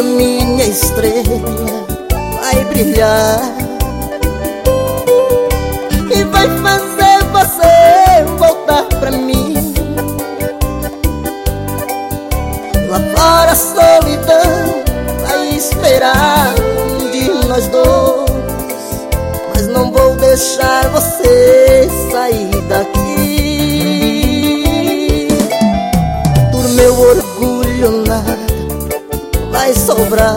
dia minha estrela vai brilhar e vai fazer você voltar pra mim. Lá fora a solidão vai esperar de nós dois, mas não vou deixar você sair daqui. Do meu orgulho nada vai sobrar,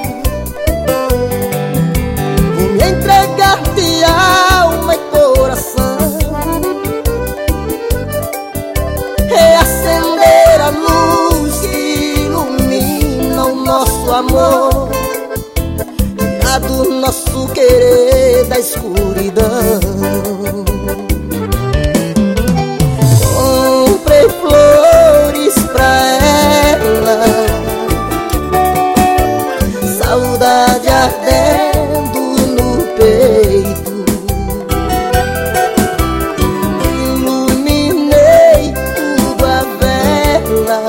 vou me entregar de alma e coração, reacender a luz que ilumina o nosso amor, tirar do nosso querer da escuridão. Comprei flores pra ela, saudade ardendo no peito, iluminei tudo à vela,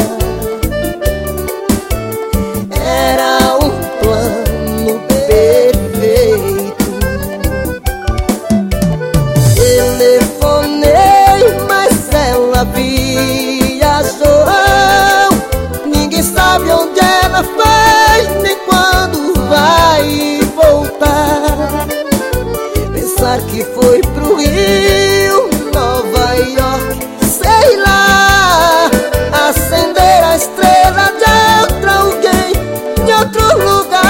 era um plano perfeito. Telefonei, mas ela viajou, ninguém sabe onde ela foi, nem quando vai voltar. Pensar que foi pro Rio, Nova York, sei lá, acender a estrela de outro alguém, de outro lugar.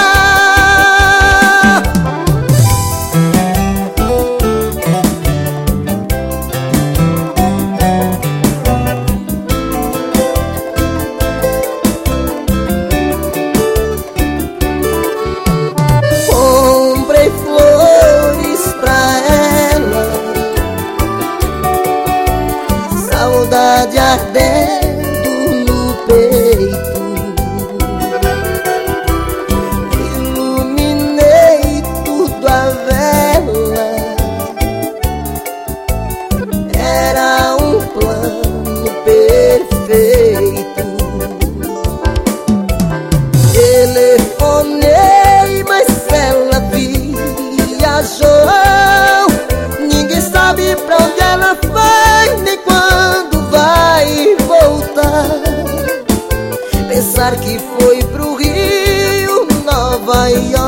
Comprei flores pra ela, saudade ardendo no peito, iluminei tudo à vela, era um plano perfeito. Telefonei, mas ela viajou, ninguém sabe pra onde ela foi, nem quando vai voltar. Pensar que foi pro Rio, Nova York,